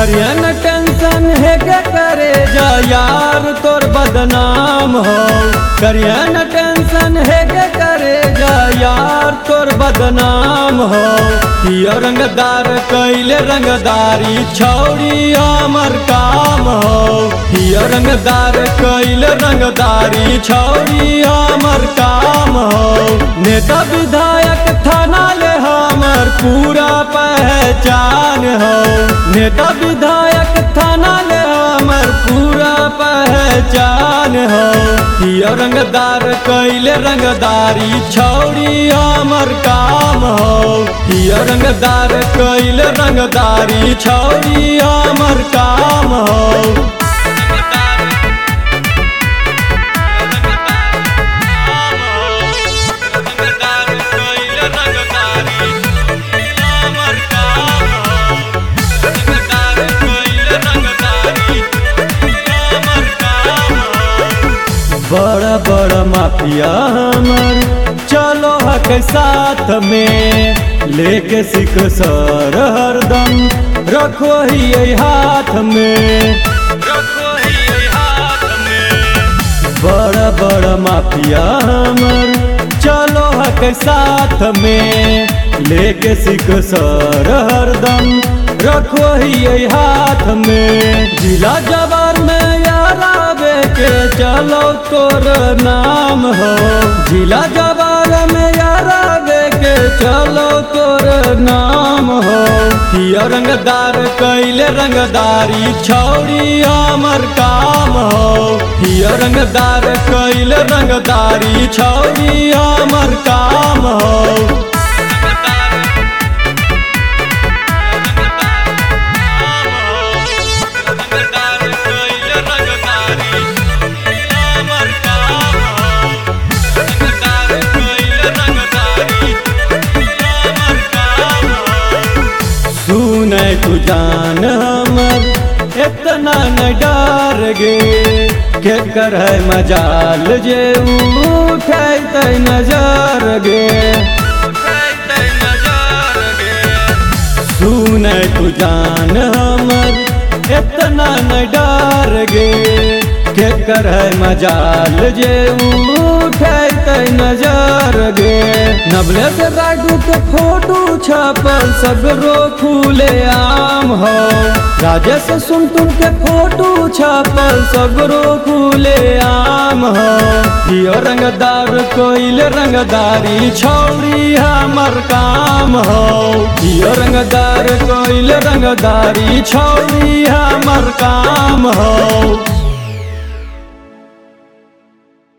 करिए न टेंशन है के करे जा यार तोर बदनाम हो। करिए न टेंशन है के करे जा यार तोर बदनाम हो। यो रंगदार कैले रंगदारी छौड़ी हमर काम हो। यो रंगदार कैले रंगदारी छौड़ी हमर काम हो। नेता विधायक थाना ले हमर पूरा पहचान हो। नेता विधायक थाना ले हमर पूरा पहचान हो। यो रंगदार कैले रंगदारी छौड़ी हमर काम हो। यो रंगदार कैले रंगदारी छौड़ी हमर काम हो। बड़ा बड़ा माफिया हमर चलो हक साथ में लेके सिख सर हरदम रखो ही हाथ में। बड़ा बड़ा माफिया हमर चलो हक साथ में लेके सिख सर हरदम रखो ही हाथ में। जिला जवार में यार आवे के चलो तोर नाम हो। जिला जवार में यार आवे के चलो तोर नाम हो। यो रंगदार कैले रंगदारी छौड़ी हमर काम हो। यो रंगदार कैले रंगदारी छौड़ी हमर काम हो। सुने तू जान हमर इतना न डर गे के कर है मजाल जे उठे नजर गे। सुने तू जान हमर इतना न डर गे के कर है मजाल जे उठे नजर गे। नबले से राजू के फोटो छपल सगरो खुले आम हो। राजेश सुन तुम के फोटो छपल सगरो खुले आम हो। यो रंगदार कोइले रंगदारी छौड़ी हमर काम हो। यो रंगदार कोइले रंगदारी छौड़ी हमर काम हो।